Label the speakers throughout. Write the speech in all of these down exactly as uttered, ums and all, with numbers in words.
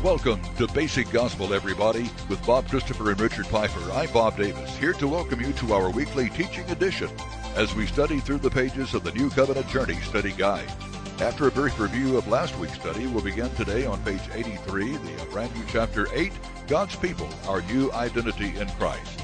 Speaker 1: Welcome to Basic Gospel, everybody. With Bob Christopher and Richard Piper, I'm Bob Davis, here to welcome you to our weekly teaching edition as we study through the pages of the New Covenant Journey Study Guide. After a brief review of last week's study, we'll begin today on page eighty-three, the brand new chapter eight, God's People, Our New Identity in Christ.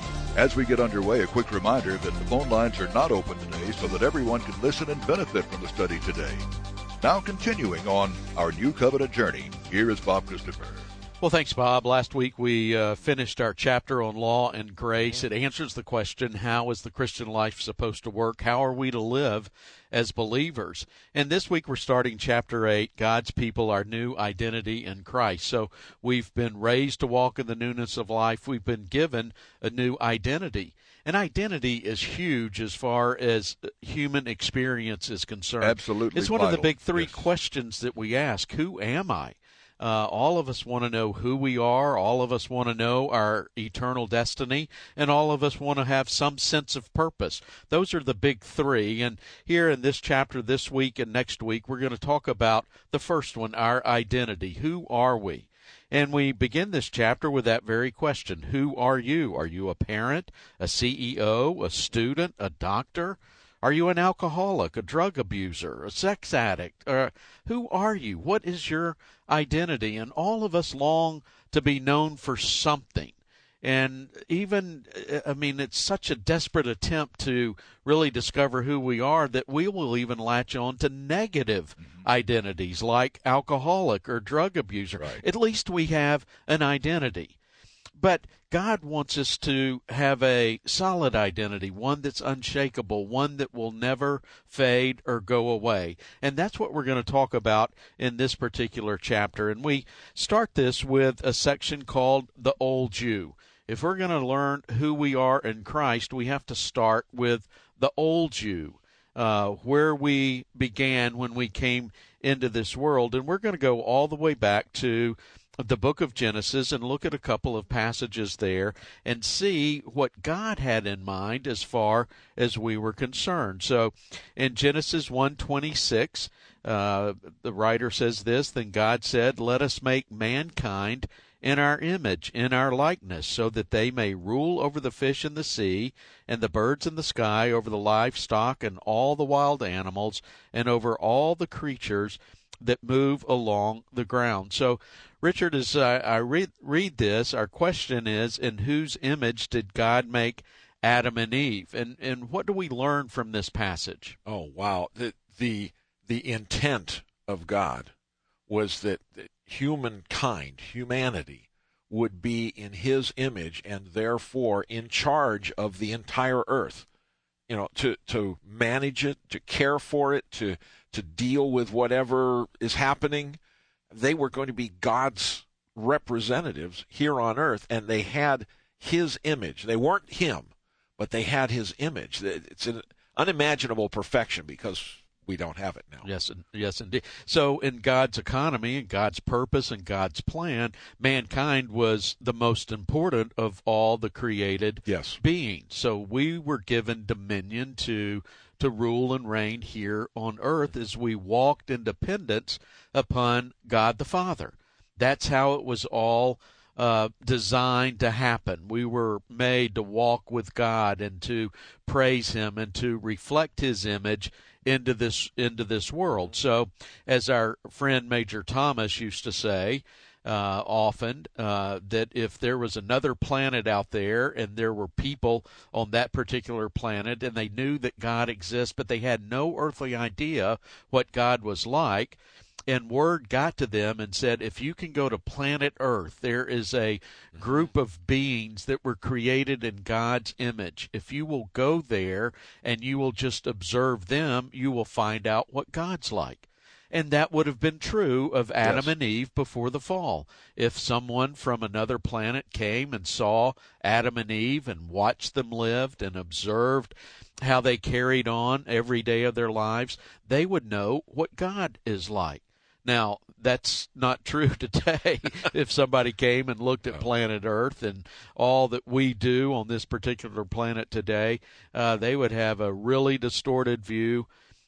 Speaker 1: As we get underway, a quick reminder that the phone lines are not open today so that everyone can listen and benefit from the study today. Now continuing on our New Covenant Journey, here is Bob Christopher.
Speaker 2: Well, thanks, Bob. Last week we uh, finished our chapter on law and grace. It answers the question, how is the Christian life supposed to work? How are we to live as believers? And this week we're starting chapter eight, God's People, Our New Identity in Christ. So we've been raised to walk in the newness of life. We've been given a new identity. And identity is huge as far as human experience is concerned.
Speaker 1: Absolutely.
Speaker 2: It's one
Speaker 1: vital.
Speaker 2: of the big three
Speaker 1: yes.
Speaker 2: questions that we ask. Who am I? Uh, all of us want to know who we are. All of us want to know our eternal destiny. And all of us want to have some sense of purpose. Those are the big three. And here in this chapter this week and next week, we're going to talk about the first one, our identity. Who are we? And we begin this chapter with that very question. Who are you? Are you a parent, a C E O, a student, a doctor? Are you an alcoholic, a drug abuser, a sex addict? Uh, who are you? What is your identity? And all of us long to be known for something. And even, I mean, it's such a desperate attempt to really discover who we are that we will even latch on to negative mm-hmm. identities like alcoholic or drug abuser.
Speaker 1: Right.
Speaker 2: At least we have an identity. But God wants us to have a solid identity, one that's unshakable, one that will never fade or go away. And that's what we're going to talk about in this particular chapter. And we start this with a section called The Old Jew. If we're going to learn who we are in Christ, we have to start with the old Jew, uh, where we began when we came into this world. And we're going to go all the way back to the book of Genesis and look at a couple of passages there and see what God had in mind as far as we were concerned. So in Genesis one twenty-six, uh, the writer says this, "Then God said, let us make mankind in our image, in our likeness, so that they may rule over the fish in the sea, and the birds in the sky, over the livestock and all the wild animals, and over all the creatures that move along the ground." So, Richard, as I, I read, read this, our question is, in whose image did God make Adam and Eve? And and what do we learn from this passage?
Speaker 3: Oh, wow. The the, the intent of God was that humankind, humanity, would be in his image and therefore in charge of the entire earth. You know, to, to manage it, to care for it, to to deal with whatever is happening. They were going to be God's representatives here on earth, and they had his image. They weren't him, but they had his image. It's an unimaginable perfection because we don't have it now.
Speaker 2: Yes, yes, indeed. So in God's economy and God's purpose and God's plan, mankind was the most important of all the created
Speaker 3: yes.
Speaker 2: beings. So we were given dominion to to rule and reign here on earth as we walked in dependence upon God the Father. That's how it was all uh, designed to happen. We were made to walk with God and to praise him and to reflect his image into this into this world. So, as our friend Major Thomas used to say uh, often, uh, that if there was another planet out there and there were people on that particular planet and they knew that God exists, but they had no earthly idea what God was like, and word got to them and said, if you can go to planet Earth, there is a group of beings that were created in God's image. If you will go there and you will just observe them, you will find out what God's like. And that would have been true of Adam
Speaker 3: yes.
Speaker 2: and Eve before the fall. If someone from another planet came and saw Adam and Eve and watched them live and observed how they carried on every day of their lives, they would know what God is like. Now, that's not true today. If somebody came and looked at planet Earth and all that we do on this particular planet today, uh, they would have a really distorted view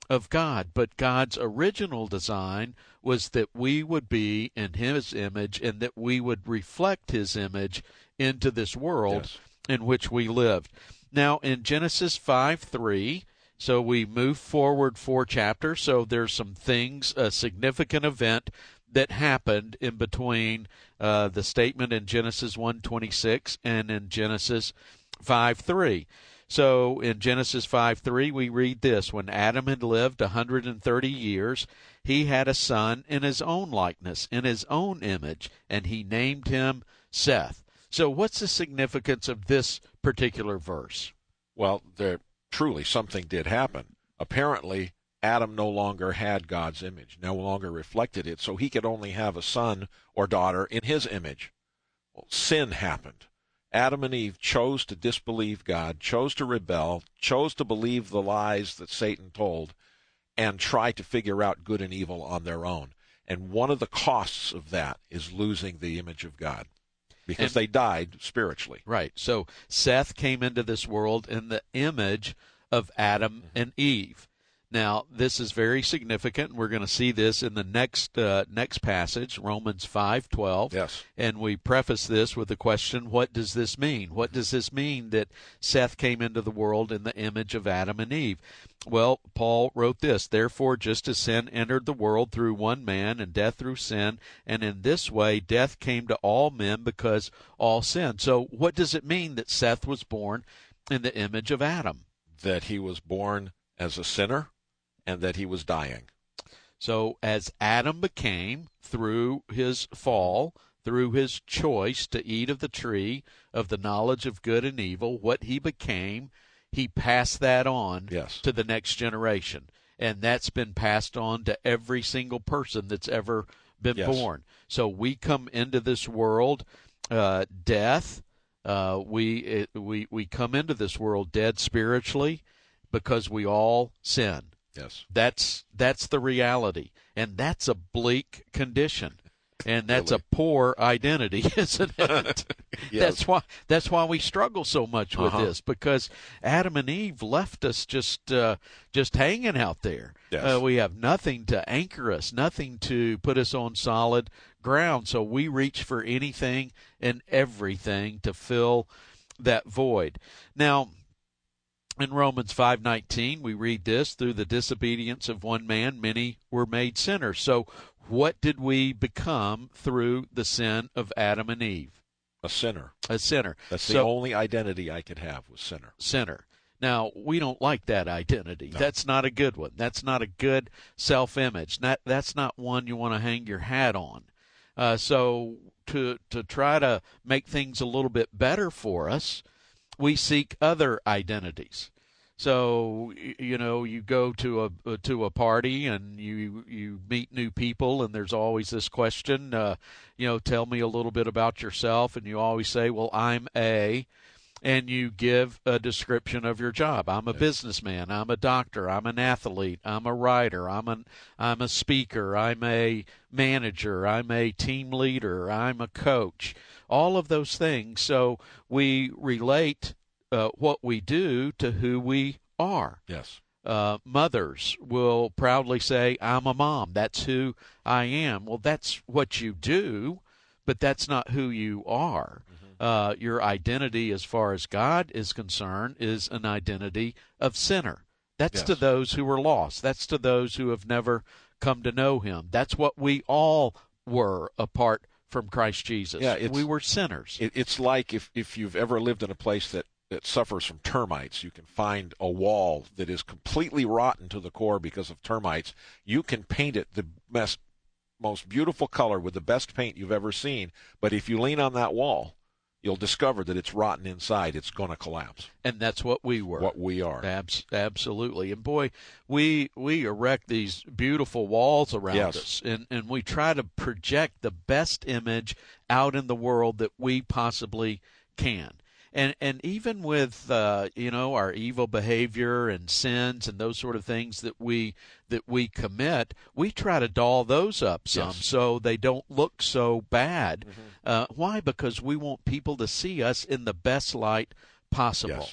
Speaker 2: of God. But God's original design was that we would be in his image and that we would reflect his image into this world
Speaker 3: Yes.
Speaker 2: in which we lived. Now, in Genesis five three, so we move forward four chapters, so there's some things, a significant event that happened in between uh, the statement in Genesis one twenty-six and in Genesis five three. So in Genesis five three, we read this: when Adam had lived one hundred thirty years, he had a son in his own likeness, in his own image, and he named him Seth. So what's the significance of this particular verse?
Speaker 3: Well, there truly something did happen. Apparently, Adam no longer had God's image, no longer reflected it, so he could only have a son or daughter in his image. Well, sin happened. Adam and Eve chose to disbelieve God, chose to rebel, chose to believe the lies that Satan told, and try to figure out good and evil on their own. And one of the costs of that is losing the image of God, because
Speaker 2: And-
Speaker 3: they died spiritually.
Speaker 2: Right. So Seth came into this world in the image of Adam
Speaker 3: Mm-hmm.
Speaker 2: and Eve. Now, this is very significant. We're going to see this in the next uh, next passage, Romans five twelve.
Speaker 3: Yes.
Speaker 2: And we preface this with the question, what does this mean? What does this mean that Seth came into the world in the image of Adam and Eve? Well, Paul wrote this: therefore, just as sin entered the world through one man, and death through sin, and in this way death came to all men because all sinned. So what does it mean that Seth was born in the image of Adam?
Speaker 3: That he was born as a sinner and that he was dying.
Speaker 2: So as Adam became, through his fall, through his choice to eat of the tree of the knowledge of good and evil, what he became, he passed that on
Speaker 3: Yes.
Speaker 2: to the next generation. And that's been passed on to every single person that's ever been
Speaker 3: Yes.
Speaker 2: born. So we come into this world uh, death. Uh, we it, we we come into this world dead spiritually because we all sin.
Speaker 3: Yes.
Speaker 2: That's that's the reality, and that's a bleak condition, and that's
Speaker 3: Really?
Speaker 2: a poor identity, isn't it?
Speaker 3: Yes.
Speaker 2: That's why that's why we struggle so much with
Speaker 3: Uh-huh.
Speaker 2: this, because Adam and Eve left us just uh, just hanging out there.
Speaker 3: Yes.
Speaker 2: Uh, we have nothing to anchor us, nothing to put us on solid ground, so we reach for anything and everything to fill that void. Now, in Romans five nineteen, we read this: through the disobedience of one man, many were made sinners. So what did we become through the sin of Adam and Eve?
Speaker 3: A sinner.
Speaker 2: A sinner.
Speaker 3: That's the
Speaker 2: So-
Speaker 3: only identity I could have, was sinner.
Speaker 2: sinner. Now, we don't like that identity.
Speaker 3: No.
Speaker 2: That's not a good one. That's not a good self-image. That, that's not one you want to hang your hat on. Uh, so to to try to make things a little bit better for us, we seek other identities. So y- you know, you go to a to a party and you you meet new people, and there's always this question, uh, you know, tell me a little bit about yourself, and you always say, well, I'm a, and you give a description of your job. I'm a businessman. I'm a doctor. I'm an athlete. I'm a writer. I'm an I'm a speaker. I'm a manager. I'm a team leader. I'm a coach. All of those things. So we relate uh, what we do to who we are.
Speaker 3: Yes.
Speaker 2: Uh, mothers will proudly say, I'm a mom. That's who I am. Well, that's what you do, but that's not who you are. Uh, your identity, as far as God is concerned, is an identity of sinner. That's
Speaker 3: Yes.
Speaker 2: to those who are lost. That's to those who have never come to know him. That's what we all were apart from Christ Jesus.
Speaker 3: Yeah, it's-
Speaker 2: we were sinners.
Speaker 3: It, it's like if, if you've ever lived in a place that, that suffers from termites, you can find a wall that is completely rotten to the core because of termites. You can paint it the best, most beautiful color with the best paint you've ever seen, but if you lean on that wall, you'll discover that it's rotten inside. It's going to collapse.
Speaker 2: And that's what we were.
Speaker 3: What we are.
Speaker 2: Abs- absolutely. And boy, we we erect these beautiful walls around
Speaker 3: Yes.
Speaker 2: us, and, and we try to project the best image out in the world that we possibly can. And and even with uh, you know, our evil behavior and sins and those sort of things that we that we commit, we try to doll those up some
Speaker 3: Yes.
Speaker 2: so they don't look so bad.
Speaker 3: Mm-hmm.
Speaker 2: Uh, why? Because we want people to see us in the best light possible.
Speaker 3: Yes.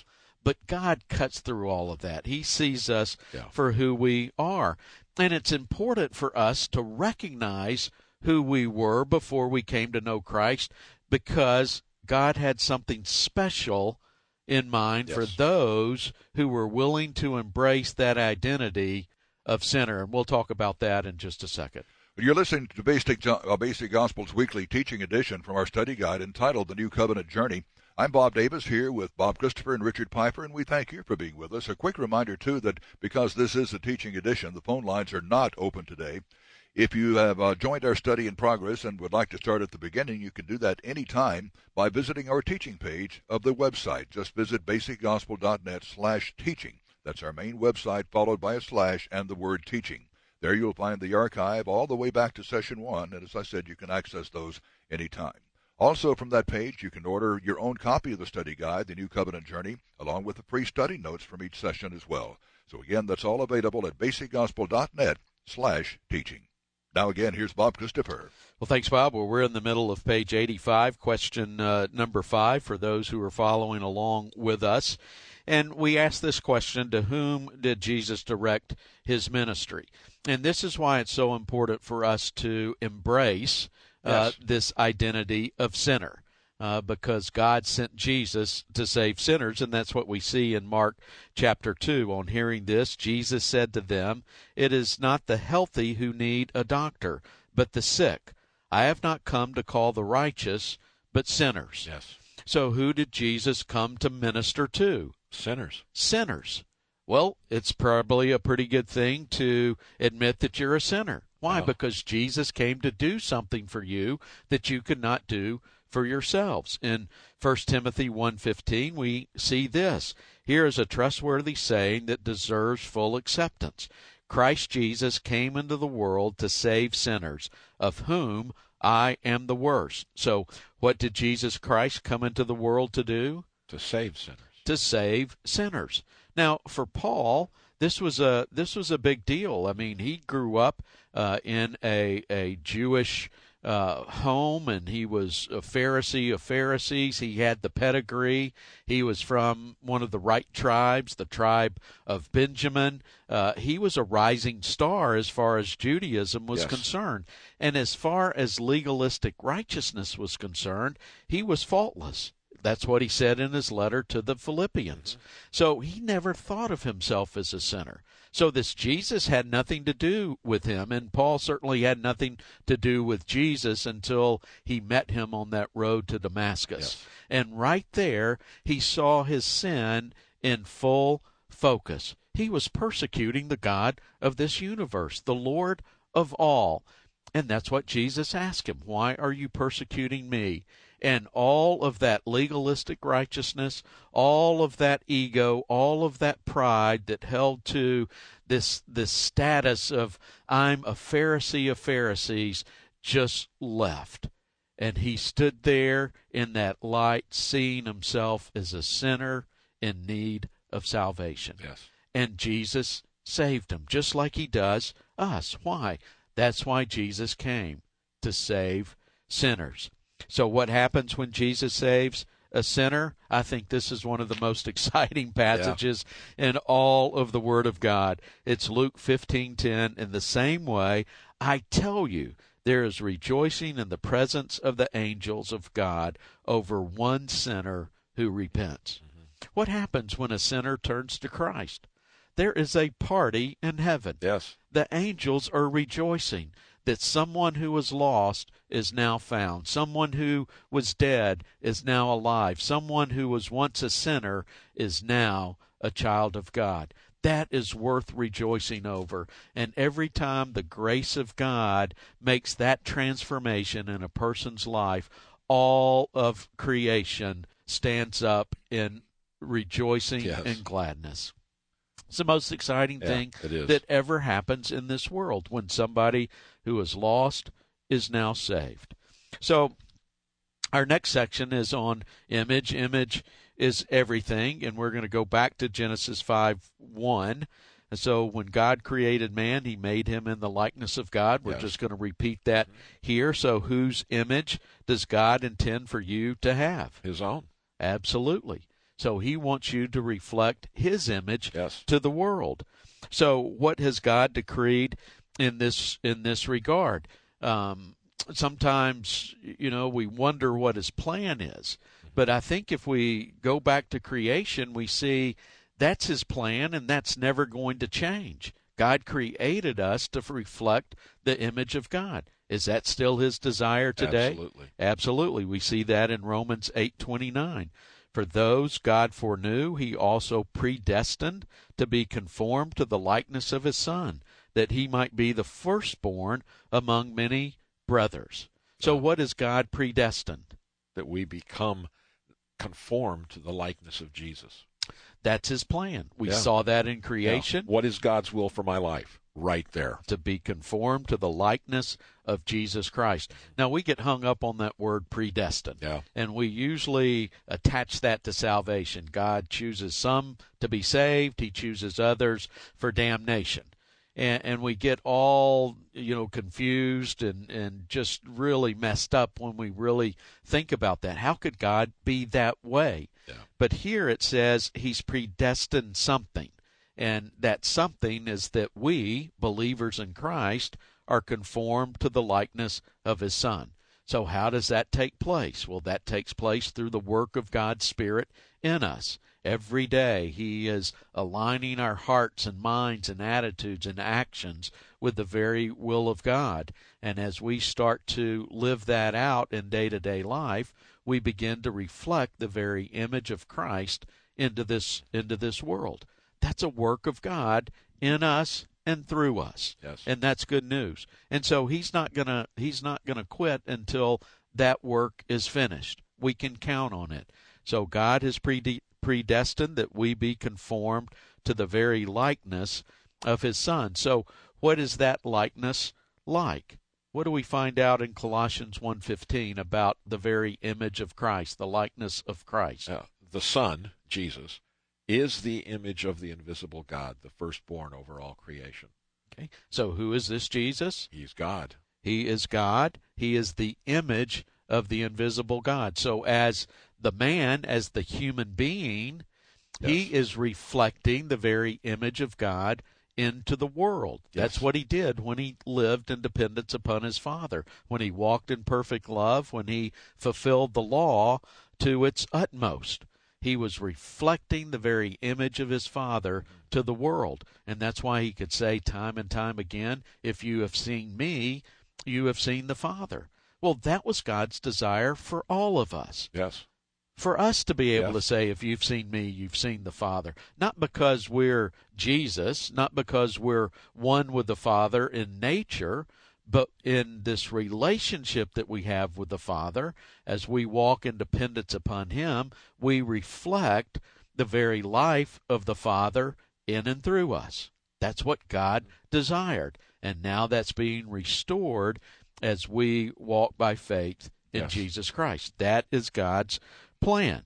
Speaker 2: But God cuts through all of that. He sees us
Speaker 3: Yeah.
Speaker 2: for who we are. And it's important for us to recognize who we were before we came to know Christ, because God had something special in mind
Speaker 3: Yes.
Speaker 2: for those who were willing to embrace that identity of sinner. And we'll talk about that in just a second.
Speaker 1: You're listening to Basic, uh, Basic Gospels Weekly Teaching Edition from our study guide entitled The New Covenant Journey. I'm Bob Davis here with Bob Christopher and Richard Piper, and we thank you for being with us. A quick reminder, too, that because this is a teaching edition, the phone lines are not open today. If you have uh, joined our study in progress and would like to start at the beginning, you can do that anytime by visiting our teaching page of the website. Just visit basicgospel.net slash teaching. That's our main website, followed by a slash and the word teaching. There you'll find the archive all the way back to session one, and as I said, you can access those anytime. Also, from that page, you can order your own copy of the study guide, The New Covenant Journey, along with the free study notes from each session as well. So again, that's all available at basicgospel.net slash teaching. Now again, here's Bob Christopher.
Speaker 2: Well, thanks, Bob. Well, we're in the middle of page eighty-five, question uh, number five, for those who are following along with us. And we ask this question: to whom did Jesus direct his ministry? And this is why it's so important for us to embrace uh,
Speaker 3: Yes.
Speaker 2: this identity of sinner, uh, because God sent Jesus to save sinners, and that's what we see in Mark chapter two. On hearing this, Jesus said to them, "It is not the healthy who need a doctor, but the sick. I have not come to call the righteous, but sinners."
Speaker 3: Yes.
Speaker 2: So who did Jesus come to minister to?
Speaker 3: Sinners.
Speaker 2: Sinners. Well, it's probably a pretty good thing to admit that you're a sinner. Why?
Speaker 3: Oh.
Speaker 2: Because Jesus came to do something for you that you could not do for yourselves. In First Timothy one fifteen, we see this: "Here is a trustworthy saying that deserves full acceptance. Christ Jesus came into the world to save sinners, of whom I am the worst." So what did Jesus Christ come into the world to do?
Speaker 3: To save sinners.
Speaker 2: To save sinners. Now, for Paul, this was a this was a big deal. I mean, he grew up uh, in a a Jewish uh, home, and he was a Pharisee of Pharisees. He had the pedigree. He was from one of the right tribes, the tribe of Benjamin. Uh, he was a rising star as far as Judaism was
Speaker 3: Yes.
Speaker 2: concerned. And as far as legalistic righteousness was concerned, he was faultless. That's what he said in his letter to the Philippians. So he never thought of himself as a sinner. So this Jesus had nothing to do with him, and Paul certainly had nothing to do with Jesus until he met him on that road to Damascus.
Speaker 3: Yes.
Speaker 2: And right there, he saw his sin in full focus. He was persecuting the God of this universe, the Lord of all. And that's what Jesus asked him: "Why are you persecuting me?" And all of that legalistic righteousness, all of that ego, all of that pride that held to this this status of I'm a Pharisee of Pharisees just left. And he stood there in that light, seeing himself as a sinner in need of salvation.
Speaker 3: Yes.
Speaker 2: And Jesus saved him, just like he does us. Why? That's why Jesus came, to save sinners. So what happens when Jesus saves a sinner? I think this is one of the most exciting passages yeah. in all of the Word of God. It's Luke fifteen ten. "In the same way, I tell you, there is rejoicing in the presence of the angels of God over one sinner who repents." Mm-hmm. What happens when a sinner turns to Christ? There is a party in heaven.
Speaker 3: Yes.
Speaker 2: The angels are rejoicing that someone who was lost is now found. Someone who was dead is now alive. Someone who was once a sinner is now a child of God. That is worth rejoicing over. And every time the grace of God makes that transformation in a person's life, all of creation stands up in rejoicing
Speaker 3: yes.
Speaker 2: and gladness. It's the most exciting
Speaker 3: yeah,
Speaker 2: thing
Speaker 3: it is.
Speaker 2: that ever happens in this world, when somebody who is lost is now saved. So our next section is on image. Image is everything, and we're going to go back to Genesis five one. And so when God created man, he made him in the likeness of God. We're
Speaker 3: yes.
Speaker 2: just going to repeat that here. So whose image does God intend for you to have?
Speaker 3: His own.
Speaker 2: Absolutely. So he wants you to reflect his image
Speaker 3: Yes.
Speaker 2: to the world. So what has God decreed in this in this regard? Um, sometimes, you know, we wonder what his plan is. But I think if we go back to creation, we see that's his plan, and that's never going to change. God created us to reflect the image of God. Is that still his desire today?
Speaker 3: Absolutely.
Speaker 2: Absolutely. We see that in Romans eight twenty-nine. For those God foreknew, he also predestined to be conformed to the likeness of his Son, that he might be the firstborn among many brothers. So
Speaker 3: Yeah.
Speaker 2: what is God predestined?
Speaker 3: That we become conformed to the likeness of Jesus.
Speaker 2: That's his plan. We
Speaker 3: Yeah.
Speaker 2: saw that in creation.
Speaker 3: Yeah. What is God's will for my life? Right there.
Speaker 2: To be conformed to the likeness of Jesus Christ. Now, we get hung up on that word predestined.
Speaker 3: Yeah.
Speaker 2: And we usually attach that to salvation. God chooses some to be saved. He chooses others for damnation. And, and we get all, you know, confused and, and just really messed up when we really think about that. How could God be that way?
Speaker 3: Yeah.
Speaker 2: But here it says he's predestined something. And that something is that we, believers in Christ, are conformed to the likeness of his Son. So how does that take place? Well, that takes place through the work of God's Spirit in us. Every day he is aligning our hearts and minds and attitudes and actions with the very will of God. And as we start to live that out in day-to-day life, we begin to reflect the very image of Christ into this into this world. That's a work of God in us and through us.
Speaker 3: Yes.
Speaker 2: And that's good news. And so he's not gonna he's not gonna quit until that work is finished. We can count on it. So God has prede- predestined that we be conformed to the very likeness of his Son. So what is that likeness like? What do we find out in Colossians one fifteen about the very image of Christ, the likeness of Christ?
Speaker 3: Uh, the Son, Jesus, is the image of the invisible God, the firstborn over all creation.
Speaker 2: Okay. So who is this Jesus?
Speaker 3: He's God.
Speaker 2: He is God. He is the image of the invisible God. So as the man, as the human being,
Speaker 3: Yes.
Speaker 2: he is reflecting the very image of God into the world. That's
Speaker 3: Yes.
Speaker 2: what he did when he lived in dependence upon his Father, when he walked in perfect love, when he fulfilled the law to its utmost. He was reflecting the very image of his Father to the world. And that's why he could say time and time again, if you have seen me, you have seen the Father. Well, that was God's desire for all of us.
Speaker 3: Yes.
Speaker 2: For us to be able
Speaker 3: Yes.
Speaker 2: to say, if you've seen me, you've seen the Father. Not because we're Jesus, not because we're one with the Father in nature, but in this relationship that we have with the Father, as we walk in dependence upon him, we reflect the very life of the Father in and through us. That's what God desired. And now that's being restored as we walk by faith in
Speaker 3: Yes.
Speaker 2: Jesus Christ. That is God's plan.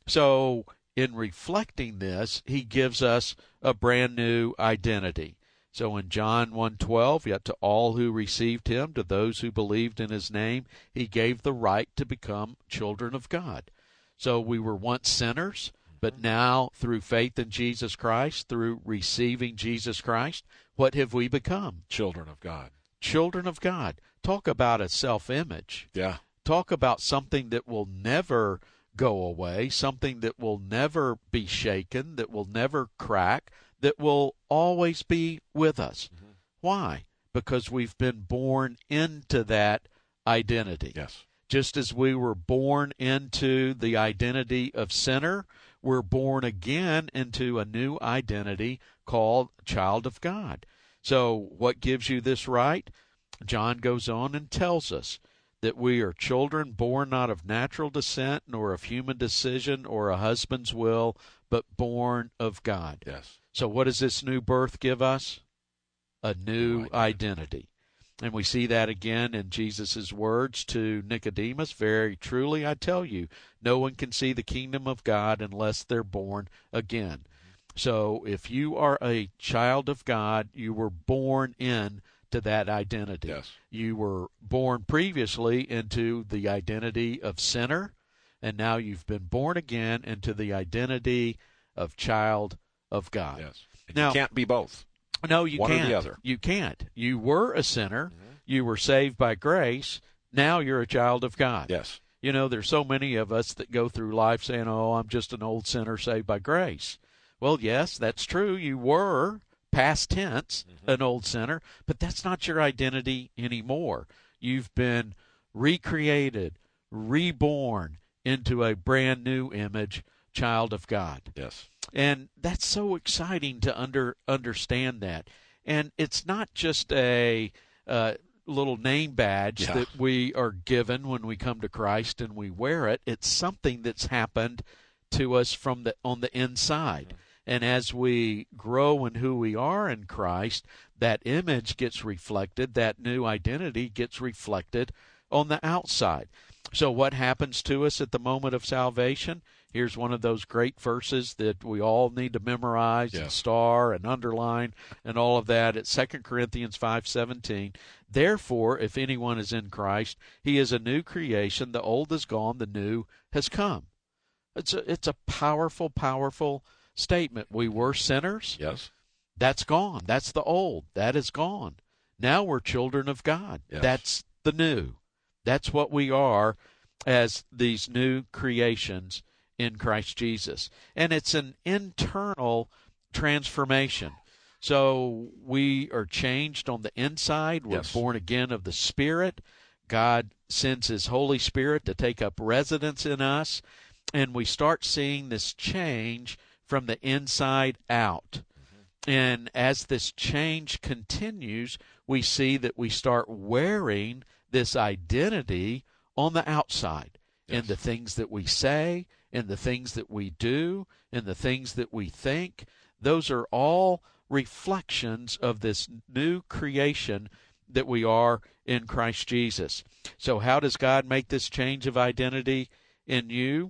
Speaker 2: So in reflecting this, he gives us a brand new identity. So in John one twelve, yet to all who received him, to those who believed in his name, he gave the right to become children of God. So we were once sinners, but now through faith in Jesus Christ, through receiving Jesus Christ, what have we become?
Speaker 3: Children of God.
Speaker 2: Children of God. Talk about a self-image.
Speaker 3: Yeah.
Speaker 2: Talk about something that will never go away, something that will never be shaken, that will never crack, that will always be with us.
Speaker 3: Mm-hmm.
Speaker 2: Why? Because we've been born into that identity.
Speaker 3: Yes.
Speaker 2: Just as we were born into the identity of sinner, we're born again into a new identity called child of God. So what gives you this right? John goes on and tells us that we are children born not of natural descent, nor of human decision or a husband's will, but born of God.
Speaker 3: Yes.
Speaker 2: So what does this new birth give us? A new
Speaker 3: New identity.
Speaker 2: identity. And we see that again in Jesus' words to Nicodemus, very truly I tell you, no one can see the kingdom of God unless they're born again. So if you are a child of God, you were born in to that identity.
Speaker 3: Yes.
Speaker 2: You were born previously into the identity of sinner, and now you've been born again into the identity of child of God.
Speaker 3: Yes. And
Speaker 2: now,
Speaker 3: you can't be both.
Speaker 2: No, you
Speaker 3: One
Speaker 2: can't.
Speaker 3: or the other.
Speaker 2: You can't. You were a sinner.
Speaker 3: Mm-hmm.
Speaker 2: You were saved by grace. Now you're a child of God.
Speaker 3: Yes.
Speaker 2: You know, there's so many of us that go through life saying, oh, I'm just an old sinner saved by grace. Well, yes, that's true. You were, past tense, mm-hmm. an old sinner, but that's not your identity anymore. You've been recreated, reborn into a brand new image, child of God.
Speaker 3: Yes.
Speaker 2: And that's so exciting to under understand that. And it's not just a uh, little name badge
Speaker 3: yeah.
Speaker 2: that we are given when we come to Christ and we wear it. It's something that's happened to us from the on the inside. Mm-hmm. And as we grow in who we are in Christ, that image gets reflected, that new identity gets reflected on the outside. So what happens to us at the moment of salvation? Here's one of those great verses that we all need to memorize
Speaker 3: yeah.
Speaker 2: and star and underline and all of that. It's Second Corinthians five seventeen. Therefore, if anyone is in Christ, he is a new creation. The old is gone, the new has come. It's a, it's a powerful, powerful statement. We were sinners.
Speaker 3: Yes.
Speaker 2: That's gone. That's the old. That is gone. Now we're children of God.
Speaker 3: Yes.
Speaker 2: That's the new. That's what we are as these new creations in Christ Jesus. And it's an internal transformation. So we are changed on the inside. We're
Speaker 3: yes.
Speaker 2: born again of the Spirit. God sends His Holy Spirit to take up residence in us. And we start seeing this change from the inside out. Mm-hmm. And as this change continues, we see that we start wearing this identity on the outside. Yes. In the things that we say, in the things that we do, in the things that we think. Those are all reflections of this new creation that we are in Christ Jesus. So how does God make this change of identity in you?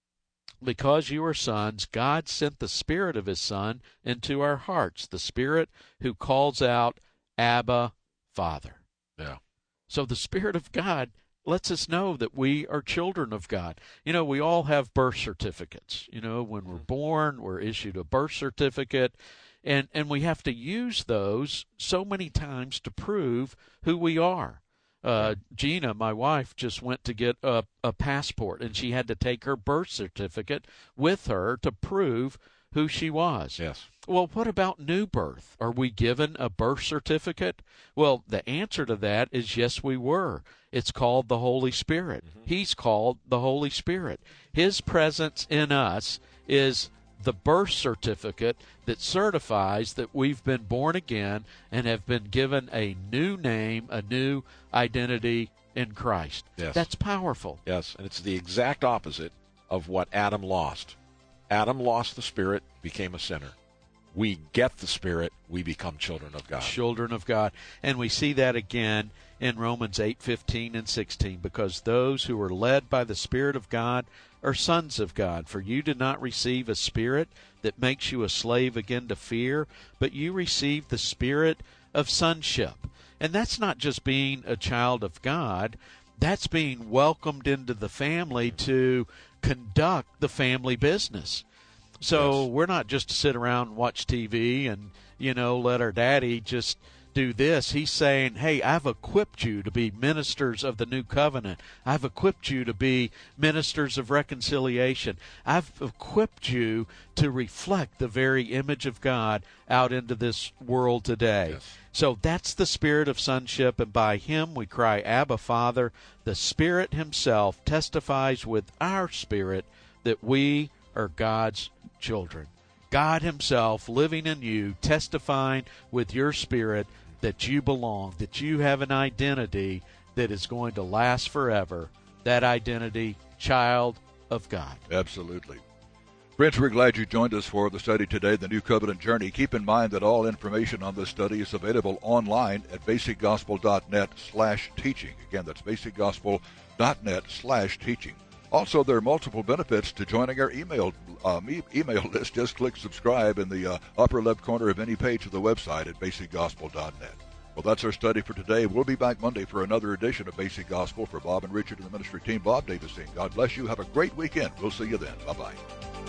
Speaker 2: Because you are sons, God sent the Spirit of His Son into our hearts, the Spirit who calls out, Abba, Father.
Speaker 3: Yeah.
Speaker 2: So the Spirit of God lets us know that we are children of God. You know, we all have birth certificates. You know, when we're born, we're issued a birth certificate, and, and we have to use those so many times to prove who we are. Uh, Gina, my wife, just went to get a, a passport, and she had to take her birth certificate with her to prove who she was.
Speaker 3: Yes.
Speaker 2: Well, what about new birth? Are we given a birth certificate? Well, the answer to that is yes, we were. It's called the Holy Spirit. Mm-hmm. He's called the Holy Spirit. His presence in us is the birth certificate that certifies that we've been born again and have been given a new name, a new identity in Christ.
Speaker 3: Yes.
Speaker 2: That's powerful.
Speaker 3: Yes, and it's the exact opposite of what Adam lost. Adam lost the Spirit, became a sinner. We get the Spirit, we become children of God.
Speaker 2: Children of God. And we see that again in Romans eight fifteen and sixteen, because those who are led by the Spirit of God are sons of God. For you did not receive a spirit that makes you a slave again to fear, but you received the Spirit of sonship. And that's not just being a child of God, that's being welcomed into the family to conduct the family business. So yes. We're not just to sit around and watch T V and, you know, let our daddy just do this. He's saying, hey, I've equipped you to be ministers of the new covenant. I've equipped you to be ministers of reconciliation. I've equipped you to reflect the very image of God out into this world today.
Speaker 3: Yes.
Speaker 2: So that's the Spirit of sonship, and by Him we cry, Abba, Father. The Spirit Himself testifies with our spirit that we are God's children. God Himself living in you, testifying with your spirit that you belong, that you have an identity that is going to last forever. That identity, child of God.
Speaker 1: Absolutely. Friends, we're glad you joined us for the study today, The New Covenant Journey. Keep in mind that all information on this study is available online at basic gospel dot net slash teaching. Again, that's basic gospel dot net slash teaching. Also, there are multiple benefits to joining our email um, e- email list. Just click subscribe in the uh, upper left corner of any page of the website at basic gospel dot net. Well, that's our study for today. We'll be back Monday for another edition of Basic Gospel. For Bob and Richard and the ministry team, Bob Davis saying, God bless you. Have a great weekend. We'll see you then. Bye-bye.